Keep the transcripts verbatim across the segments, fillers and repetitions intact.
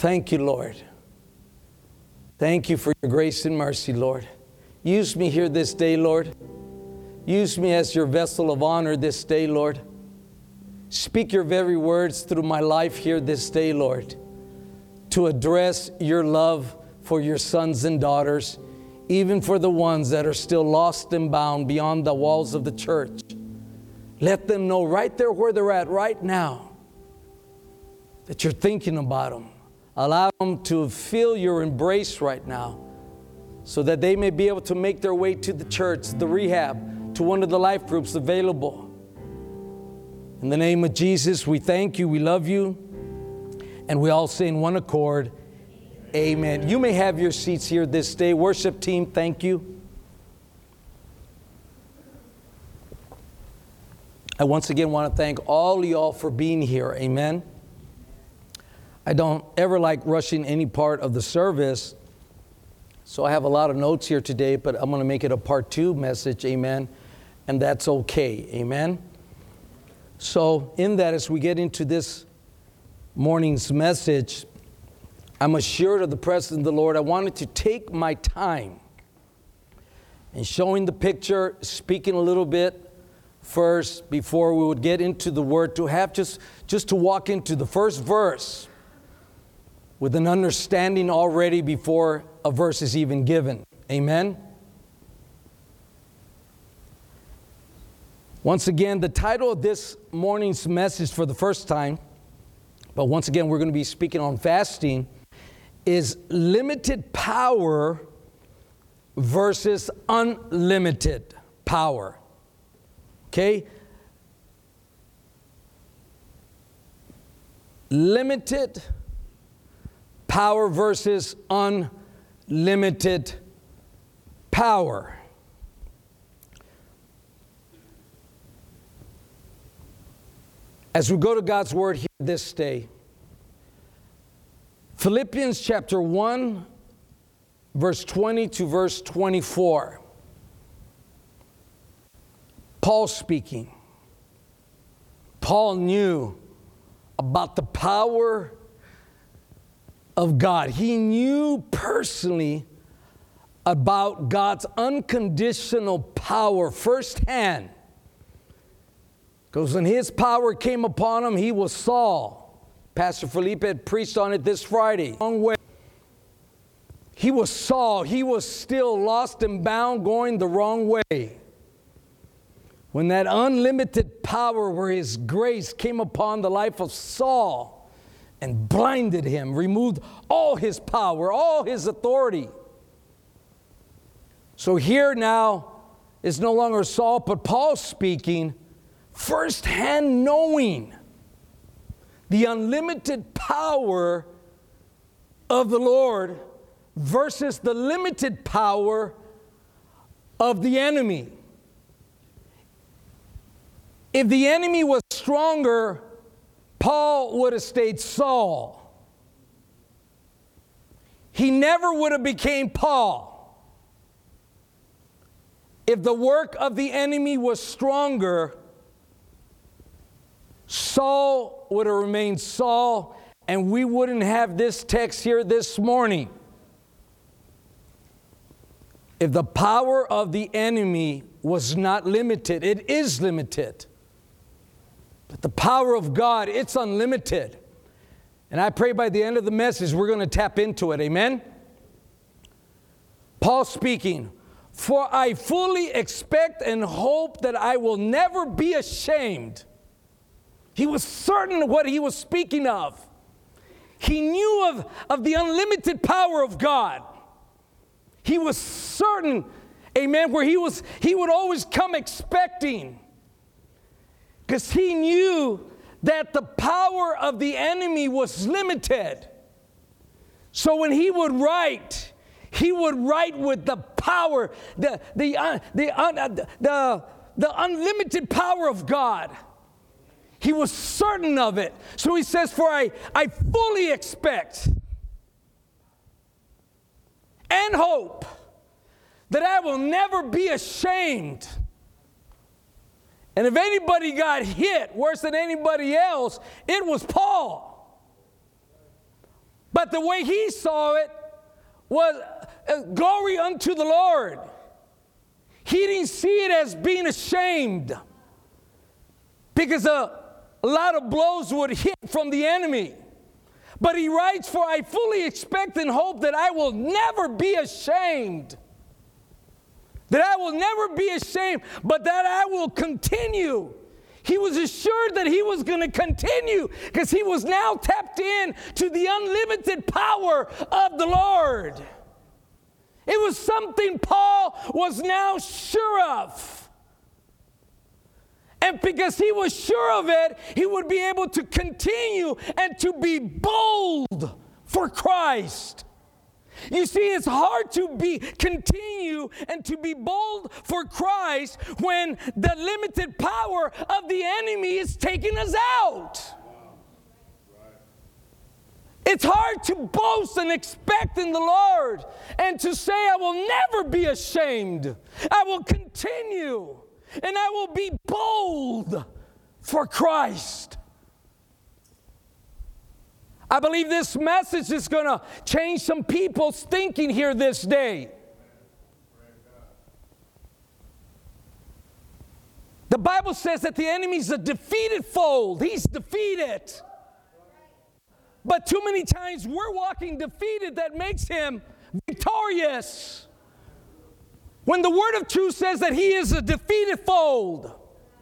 Thank you, Lord. Thank you for your grace and mercy, Lord. Use me here this day, Lord. Use me as your vessel of honor this day, Lord. Speak your very words through my life here this day, Lord, to address your love for your sons and daughters, even for the ones that are still lost and bound beyond the walls of the church. Let them know right there where they're at right now that you're thinking about them. Allow them to feel your embrace right now so that they may be able to make their way to the church, the rehab, to one of the life groups available. In the name of Jesus, we thank you, we love you, and we all say in one accord, amen. You may have your seats here this day. Worship team, thank you. I once again want to thank all of y'all for being here, amen. I don't ever like rushing any part of the service, so I have a lot of notes here today, but I'm going to make it a part two message, amen, and that's okay, amen. So in that, as we get into this morning's message, I'm assured of the presence of the Lord. I wanted to take my time in showing the picture, speaking a little bit first before we would get into the word, to have just, just to walk into the first verse with an understanding already before a verse is even given. Amen? Once again, the title of this morning's message for the first time, but once again, we're going to be speaking on fasting, is limited power versus unlimited power. Okay? Limited power versus unlimited power. As we go to God's word here this day, Philippians chapter one, verse twenty to verse twenty-four. Paul speaking. Paul knew about the power of God. He knew personally about God's unconditional power firsthand. Because when his power came upon him, he was Saul. Pastor Felipe had preached on it this Friday. Wrong way. He was Saul. He was still lost and bound, going the wrong way. When that unlimited power, where his grace came upon the life of Saul and blinded him, removed all his power, all his authority. So here now is no longer Saul, but Paul speaking, firsthand knowing the unlimited power of the Lord versus the limited power of the enemy. If the enemy was stronger, Paul would have stayed Saul. He never would have became Paul. If the work of the enemy was stronger, Saul would have remained Saul, and we wouldn't have this text here this morning. If the power of the enemy was not limited, it is limited. But the power of God, it's unlimited. And I pray by the end of the message, we're going to tap into it. Amen? Paul speaking, for I fully expect and hope that I will never be ashamed. He was certain of what he was speaking of. He knew of, of the unlimited power of God. He was certain, amen, where he was, he would always come expecting. Because he knew that the power of the enemy was limited. So when he would write, he would write with the power, the, the, uh, the, uh, the, the unlimited power of God. He was certain of it. So he says, for I, I fully expect and hope that I will never be ashamed. And if anybody got hit worse than anybody else, it was Paul. But the way he saw it was uh, glory unto the Lord. He didn't see it as being ashamed, because a, a lot of blows would hit from the enemy. But he writes, for I fully expect and hope that I will never be ashamed. That I will never be ashamed, but that I will continue. He was assured that he was going to continue, because he was now tapped in to the unlimited power of the Lord. It was something Paul was now sure of. And because he was sure of it, he would be able to continue and to be bold for Christ. You see, it's hard to be continue and to be bold for Christ when the limited power of the enemy is taking us out. It's hard to boast and expect in the Lord and to say, I will never be ashamed. I will continue and I will be bold for Christ. I believe this message is going to change some people's thinking here this day. The Bible says that the enemy's a defeated foe. He's defeated. But too many times we're walking defeated that makes him victorious. When the word of truth says that he is a defeated foe.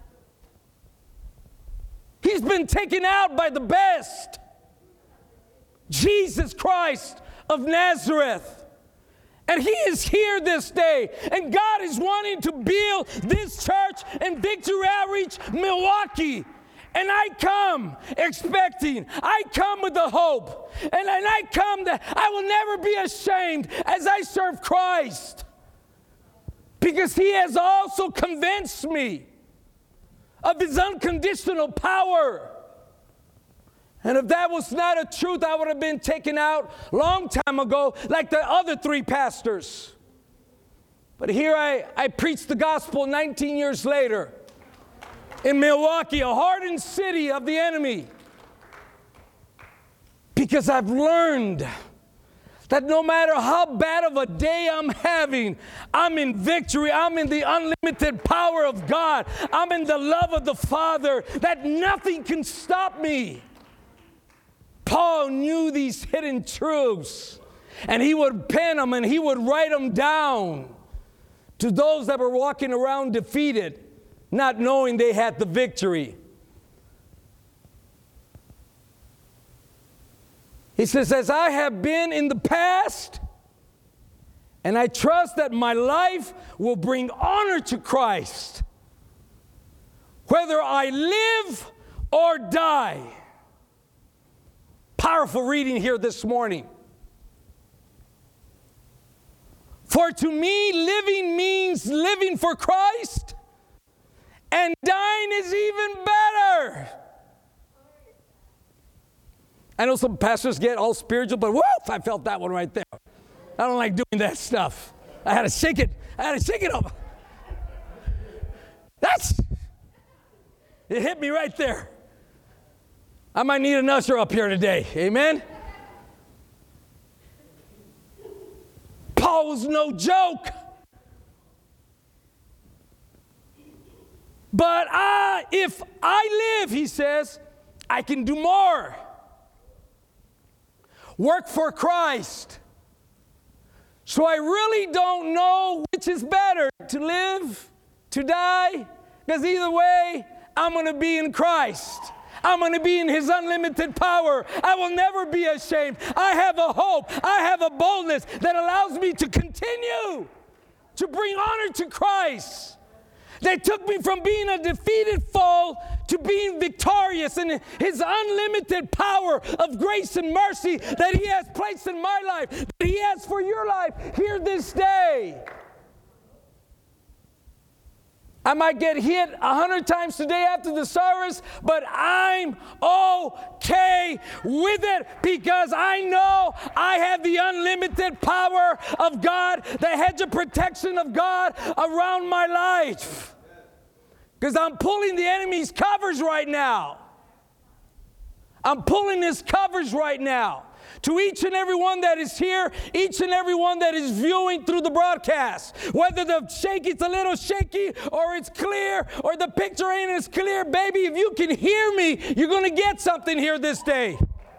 He's been taken out by the best. Jesus Christ of Nazareth. And he is here this day. And God is wanting to build this church in Victory Outreach, Milwaukee. And I come expecting, I come with the hope, and, and I come that I will never be ashamed as I serve Christ, because he has also convinced me of his unconditional power. And if that was not a truth, I would have been taken out a long time ago like the other three pastors. But here I, I preach the gospel nineteen years later. In Milwaukee, a hardened city of the enemy. Because I've learned that no matter how bad of a day I'm having, I'm in victory. I'm in the unlimited power of God. I'm in the love of the Father, that nothing can stop me. Paul knew these hidden truths, and he would pen them and he would write them down to those that were walking around defeated, not knowing they had the victory. He says, as I have been in the past, and I trust that my life will bring honor to Christ, whether I live or die. Powerful reading here this morning. For to me, living means living for Christ, and dying is even better. I know some pastors get all spiritual, but woof, I felt that one right there. I don't like doing that stuff. I had to shake it. I had to shake it up. That's, it hit me right there. I might need an usher up here today. Amen? Paul was no joke. But I, if I live, he says, I can do more. Work for Christ. So I really don't know which is better, to live, to die, because either way, I'm going to be in Christ. I'm going to be in his unlimited power. I will never be ashamed. I have a hope. I have a boldness that allows me to continue to bring honor to Christ. They took me from being a defeated foe to being victorious in his unlimited power of grace and mercy that he has placed in my life, that he has for your life here this day. I might get hit a hundred times today after the service, but I'm okay with it because I know I have the unlimited power of God, the hedge of protection of God around my life. Because I'm pulling the enemy's covers right now. I'm pulling his covers right now To each and every one that is here, each and every one that is viewing through the broadcast, whether the shaky's a little shaky or it's clear or the picture ain't as clear, baby, if you can hear me, you're going to get something here this day.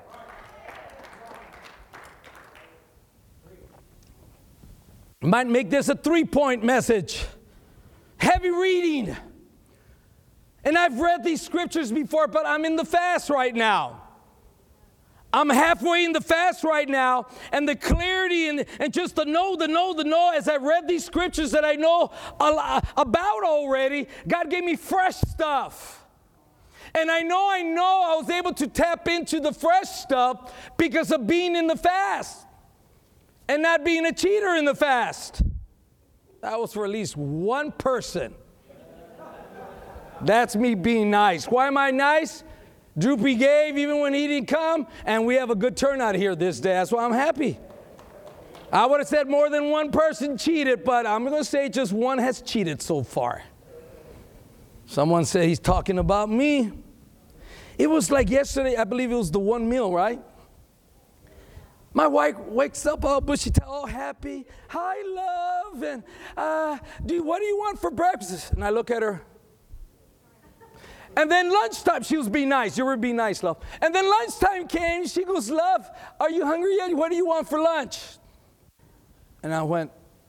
Might make this a three-point message. Heavy reading. And I've read these scriptures before, but I'm in the fast right now. I'm halfway in the fast right now, and the clarity and, and just the know, the know, the know, as I read these scriptures that I know about already, God gave me fresh stuff. And I know, I know I was able to tap into the fresh stuff because of being in the fast and not being a cheater in the fast. That was for at least one person. That's me being nice. Why am I nice? Droopy gave even when he didn't come, and we have a good turnout here this day. That's why I'm happy. I would have said more than one person cheated, but I'm going to say just one has cheated so far. Someone said he's talking about me. It was like yesterday, I believe it was the one meal, right? My wife wakes up all bushy, all happy. Hi, love, and uh, do what do you want for breakfast? And I look at her. And then lunchtime, she was being nice. You were being nice, love. And then lunchtime came. She goes, love, are you hungry yet? What do you want for lunch? And I went,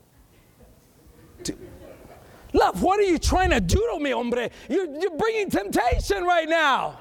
love, what are you trying to do to me, hombre? You're, you're bringing temptation right now.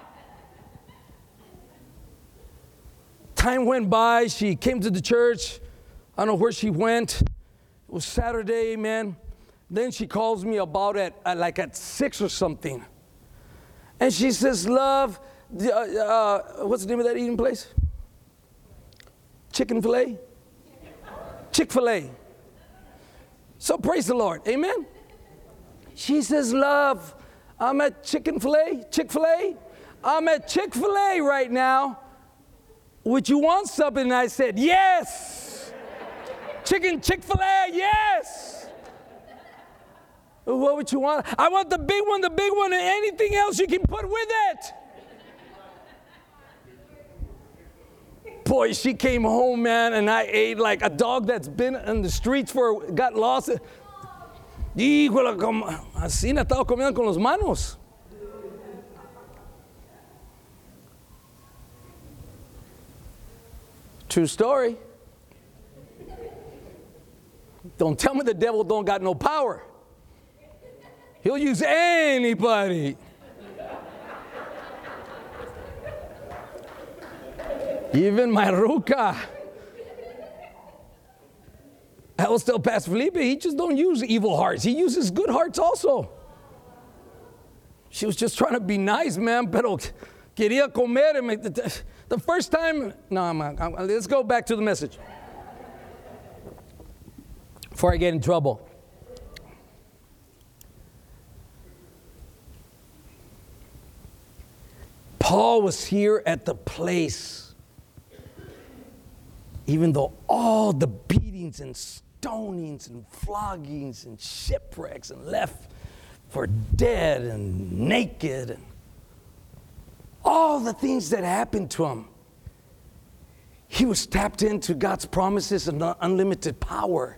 Time went by. She came to the church. I don't know where she went. It was Saturday, man. Then she calls me about at, at like at six or something. And she says, love, uh, uh, what's the name of that eating place? Chicken filet? Chick-fil-A. So praise the Lord. Amen? She says, love, I'm at chicken filet, Chick-fil-A. I'm at Chick-fil-A right now. Would you want something? And I said, yes. Chicken Chick-fil-A, yes. What would you want? I want the big one, the big one, and anything else you can put with it. Boy, she came home, man, and I ate like a dog that's been in the streets for, got lost. Híjole, como, así la estaba comiendo con las manos. True story. Don't tell me the devil don't got no power. He'll use anybody. Even my ruca. I was tell Pastor Felipe, he just don't use evil hearts. He uses good hearts also. She was just trying to be nice, man, pero quería comer. The first time, no, I'm, I'm, let's go back to the message before I get in trouble. Paul was here at the place, even though all the beatings and stonings and floggings and shipwrecks and left for dead and naked and all the things that happened to him, he was tapped into God's promises and unlimited power.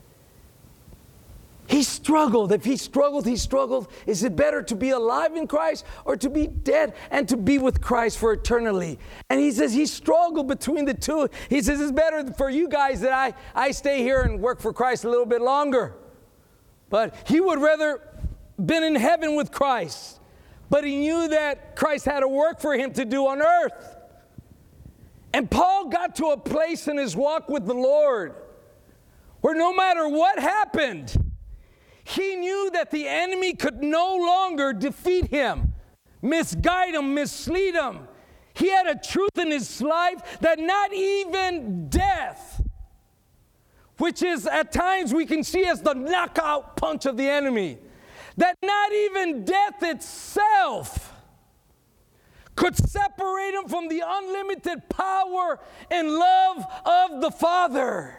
He struggled. If he struggled, he struggled. Is it better to be alive in Christ or to be dead and to be with Christ for eternally? And he says he struggled between the two. He says it's better for you guys that I, I stay here and work for Christ a little bit longer. But he would rather been in heaven with Christ. But he knew that Christ had a work for him to do on earth. And Paul got to a place in his walk with the Lord where no matter what happened, he knew that the enemy could no longer defeat him, misguide him, mislead him. He had a truth in his life that not even death, which is at times we can see as the knockout punch of the enemy, that not even death itself could separate him from the unlimited power and love of the Father.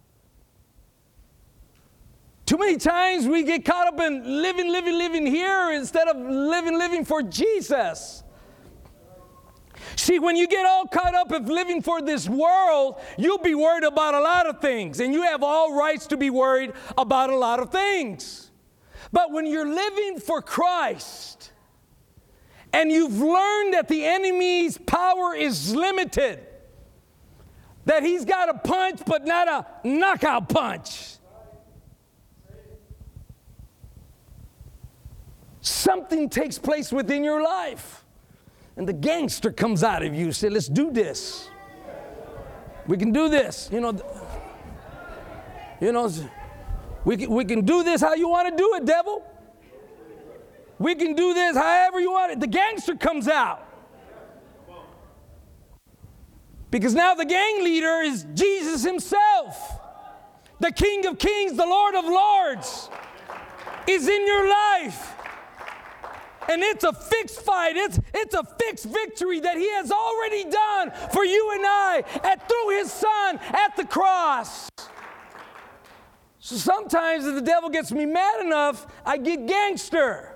Too many times we get caught up in living, living, living here instead of living, living for Jesus. See, when you get all caught up in living for this world, you'll be worried about a lot of things, and you have all rights to be worried about a lot of things. But when you're living for Christ, and you've learned that the enemy's power is limited, that he's got a punch but not a knockout punch, something takes place within your life. And the gangster comes out of you, say, let's do this. We can do this. You know, you know, we can, we can do this how you want to do it, devil. We can do this however you want it. The gangster comes out. Because now the gang leader is Jesus himself. The King of Kings, the Lord of Lords, is in your life. And it's a fixed fight. It's, it's a fixed victory that he has already done for you and I and through his son at the cross. So sometimes if the devil gets me mad enough, I get gangster.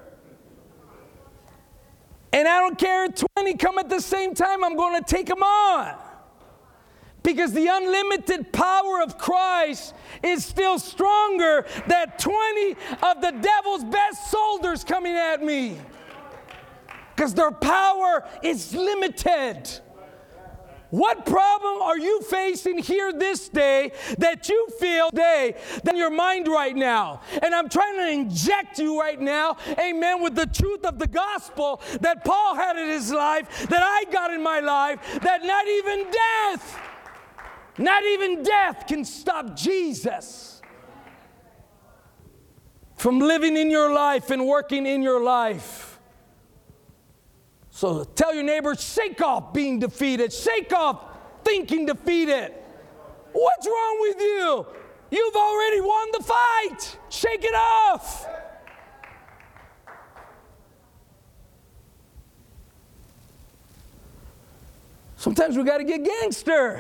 And I don't care if twenty come at the same time, I'm going to take them on. Because the unlimited power of Christ is still stronger than twenty of the devil's best soldiers coming at me. Because their power is limited. What problem are you facing here this day that you feel today in your mind right now? And I'm trying to inject you right now, amen, with the truth of the gospel that Paul had in his life, that I got in my life, that not even death, not even death can stop Jesus from living in your life and working in your life. So tell your neighbor, shake off being defeated. Shake off thinking defeated. What's wrong with you? You've already won the fight. Shake it off. Sometimes we got to get gangster.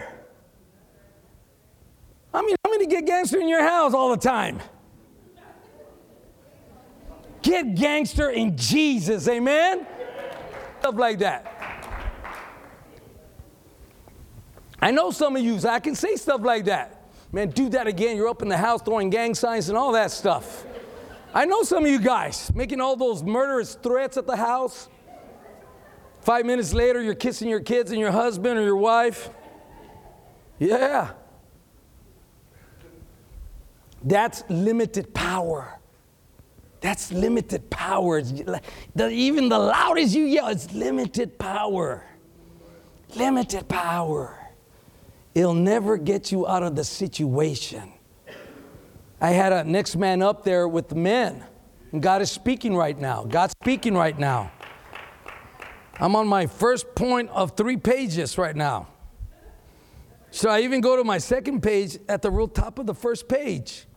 I mean, how many get gangster in your house all the time? Get gangster in Jesus, amen? Stuff like that. I know some of you, so I can say stuff like that. Man, do that again. You're up in the house throwing gang signs and all that stuff. I know some of you guys making all those murderous threats at the house. Five minutes later, you're kissing your kids and your husband or your wife. Yeah. That's limited power. That's limited power. Even the loudest you yell, it's limited power. Limited power. It'll never get you out of the situation. I had a next man up there with the men. And God is speaking right now. God's speaking right now. I'm on my first point of three pages right now. Should I even go to my second page at the real top of the first page?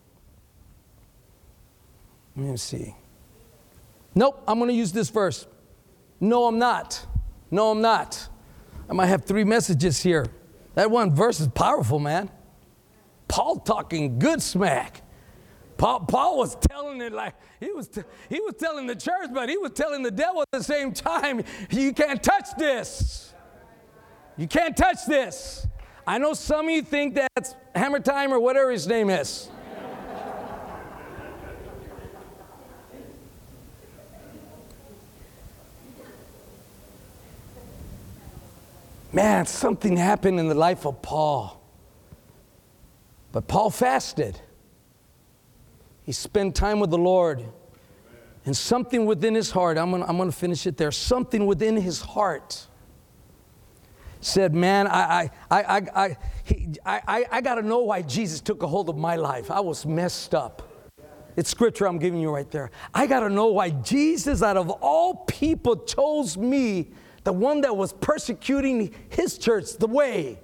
Let me see. Nope, I'm going to use this verse. No, I'm not. No, I'm not. I might have three messages here. That one verse is powerful, man. Paul talking good smack. Paul, Paul was telling it like, he was, t- he was telling the church, but he was telling the devil at the same time, you can't touch this. You can't touch this. I know some of you think that's Hammer Time or whatever his name is. Man, something happened in the life of Paul. But Paul fasted. He spent time with the Lord. And something within his heart, I'm gonna, I'm gonna finish it there. Something within his heart said, man, I, I, I, I, I, he, I, I got to know why Jesus took a hold of my life. I was messed up. It's scripture I'm giving you right there. I got to know why Jesus, out of all people, chose me, the one that was persecuting his church, the way.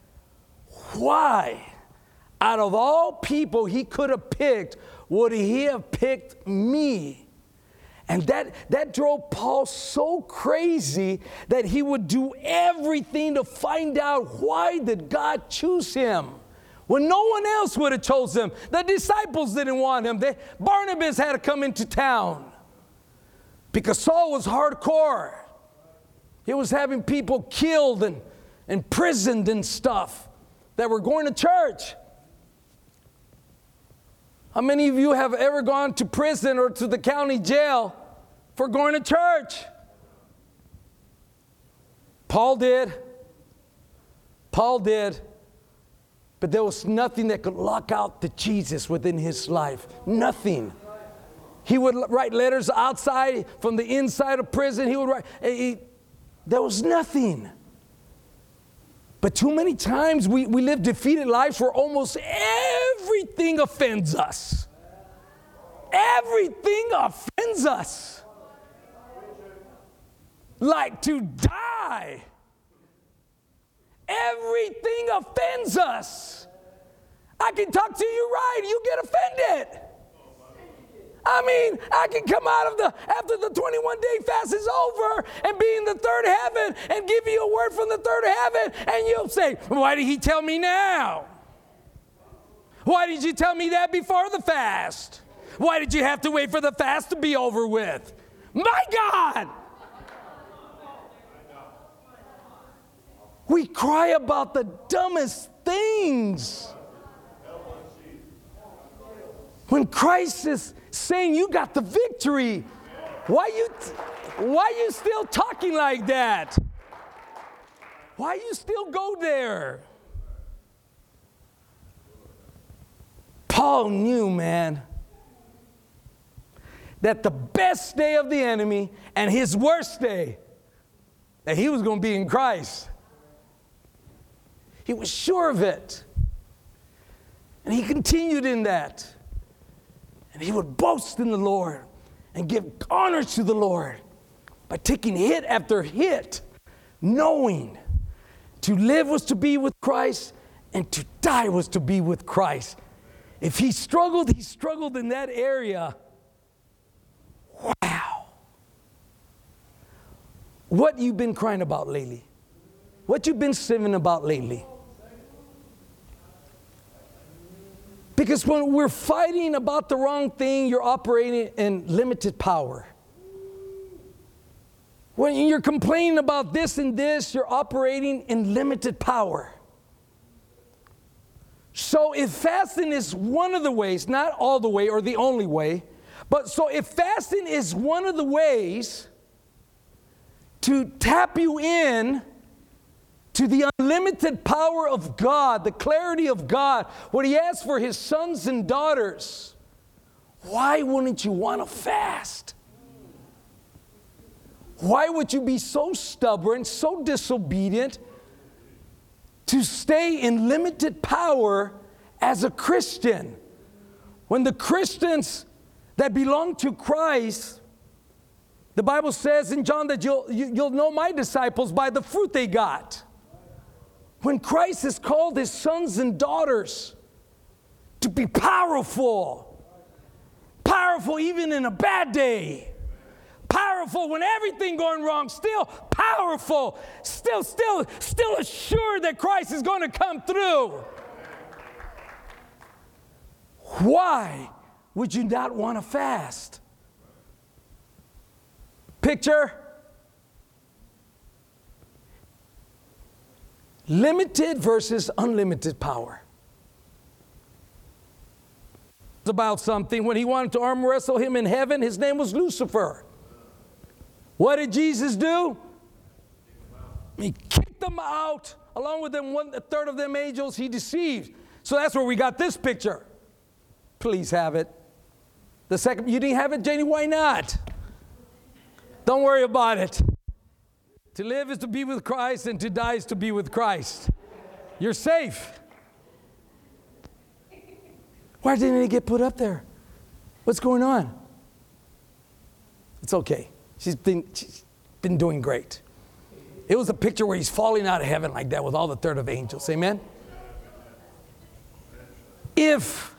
Why? Out of all people he could have picked, would he have picked me? And that, that drove Paul so crazy that he would do everything to find out why did God choose him when no one else would have chosen him. The disciples didn't want him. They, Barnabas had to come into town because Saul was hardcore. He was having people killed and imprisoned and stuff that were going to church. How many of you have ever gone to prison or to the county jail for going to church? Paul did. Paul did. But there was nothing that could lock out the Jesus within his life. Nothing. He would write letters outside from the inside of prison. He would write. He, there was nothing. But too many times we, we live defeated lives where almost everything offends us. Everything offends us. Like to die. Everything offends us. I can talk to you right, you get offended. I mean, I can come out of the, after the twenty-one day fast is over and be in the third heaven and give you a word from the third heaven, and you'll say, why did he tell me now? Why did you tell me that before the fast? Why did you have to wait for the fast to be over with? My God! We cry about the dumbest things. When Christ is saying you got the victory, why you, why you still talking like that? Why you still go there? Paul knew, man, that the best day of the enemy and his worst day, that he was going to be in Christ. He was sure of it. And he continued in that. And he would boast in the Lord and give honor to the Lord by taking hit after hit, knowing to live was to be with Christ and to die was to be with Christ. If he struggled, he struggled in that area. Wow. What you been crying about lately? What you been sinning about lately? Because when we're fighting about the wrong thing, you're operating in limited power. When you're complaining about this and this, you're operating in limited power. So if fasting is one of the ways, not all the way or the only way, but so if fasting is one of the ways to tap you in to the unlimited power of God, the clarity of God, what he has for his sons and daughters, why wouldn't you want to fast? Why would you be so stubborn, so disobedient to stay in limited power as a Christian? When the Christians that belong to Christ, the Bible says in John that you'll, you, you'll know my disciples by the fruit they got. When Christ has called his sons and daughters to be powerful, powerful even in a bad day, powerful when everything going wrong, still powerful, still, still, still assured that Christ is going to come through. Why would you not want to fast? Picture. Limited versus unlimited power. It's about something. When he wanted to arm wrestle him in heaven, his name was Lucifer. What did Jesus do? He kicked them out. Along with them, one a third of them angels he deceived. So that's where we got this picture. Please have it. The second, you didn't have it, Janie? Why not? Don't worry about it. To live is to be with Christ, and to die is to be with Christ. You're safe. Why didn't it get put up there? What's going on? It's okay. She's been, she's been doing great. It was a picture where he's falling out of heaven like that with all the third of angels. Amen? If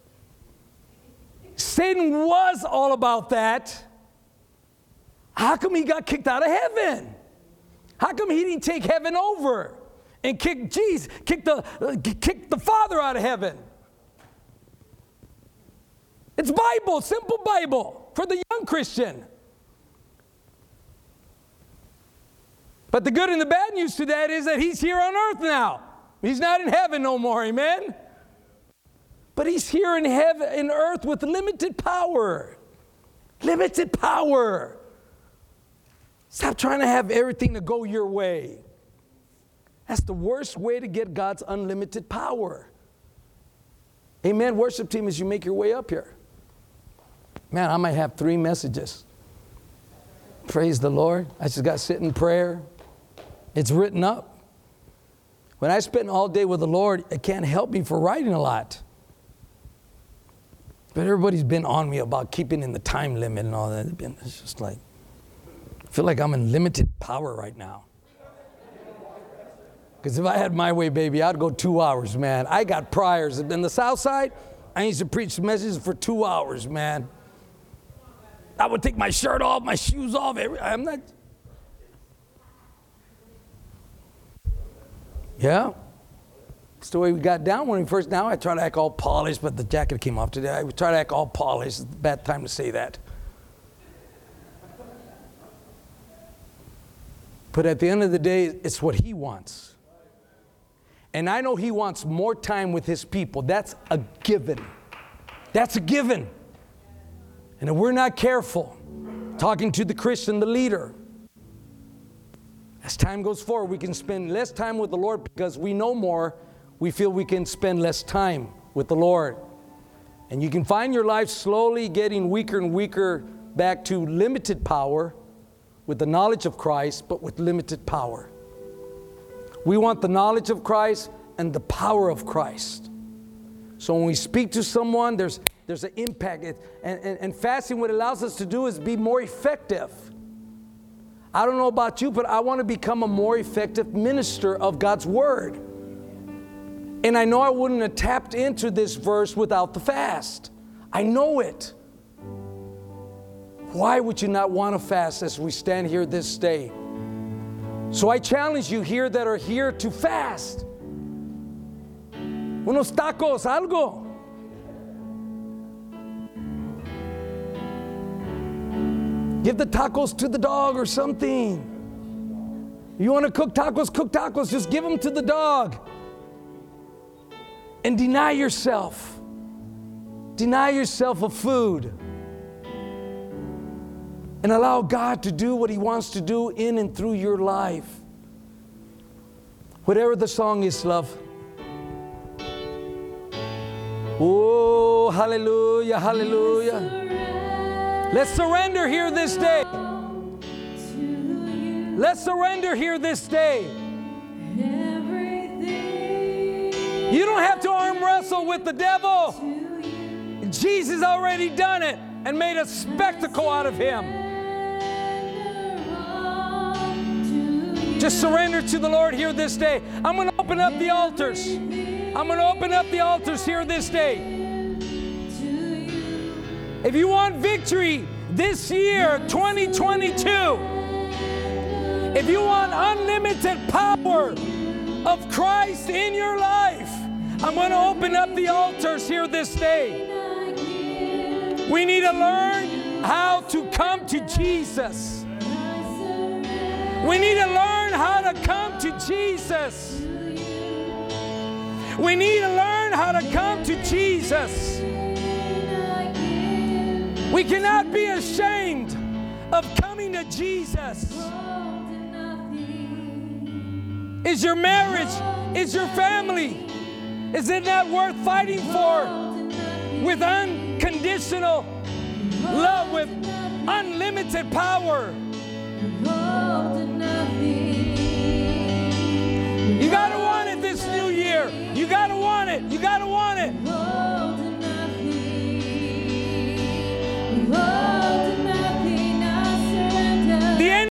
Satan was all about that, how come he got kicked out of heaven? How come he didn't take heaven over and kick Jesus, kick the, uh, kick the Father out of heaven? It's Bible, simple Bible for the young Christian. But the good and the bad news to that is that he's here on earth now. He's not in heaven no more, amen? But he's here in heaven, in earth with limited power. Limited power. Stop trying to have everything to go your way. That's the worst way to get God's unlimited power. Amen. Worship team, as you make your way up here. Man, I might have three messages. Praise the Lord. I just got to sit in prayer. It's written up. When I spend all day with the Lord, it can't help me for writing a lot. But everybody's been on me about keeping in the time limit and all that. It's just like, I feel like I'm in limited power right now. Because if I had my way, baby, I'd go two hours, man. I got priors. In the South Side, I used to preach messages for two hours, man. I would take my shirt off, my shoes off. Every, I'm not. Yeah. It's the way we got down when we first, now I try to act all polished, but the jacket came off today. I try to act all polished. It's a bad time to say that. But at the end of the day, it's what he wants. And I know he wants more time with his people. That's a given. That's a given. And if we're not careful, talking to the Christian, the leader, as time goes forward, we can spend less time with the Lord because we know more. We feel we can spend less time with the Lord. And you can find your life slowly getting weaker and weaker back to limited power with the knowledge of Christ, but with limited power. We want the knowledge of Christ and the power of Christ. So when we speak to someone, there's there's an impact. It, and, and, and fasting, what it allows us to do is be more effective. I don't know about you, but I want to become a more effective minister of God's Word. And I know I wouldn't have tapped into this verse without the fast. I know it. Why would you not want to fast as we stand here this day? So I challenge you here that are here to fast. Unos tacos, algo. Give the tacos to the dog or something. You want to cook tacos, cook tacos. Just give them to the dog. And deny yourself. Deny yourself of food. And allow God to do what He wants to do in and through your life. Whatever the song is, love. Oh, hallelujah, hallelujah. Let's surrender here this day. Let's surrender here this day. You don't have to arm wrestle with the devil. Jesus already done it and made a spectacle out of him. Just surrender to the Lord here this day. I'm going to open up the altars. I'm going to open up the altars here this day. If you want victory this year, twenty twenty-two, if you want unlimited power of Christ in your life, I'm going to open up the altars here this day. We need to learn how to come to Jesus. We need to learn how to come to Jesus. We need to learn how to come to Jesus. We cannot be ashamed of coming to Jesus. Is your marriage, is your family, is it not worth fighting for with unconditional love, with unlimited power?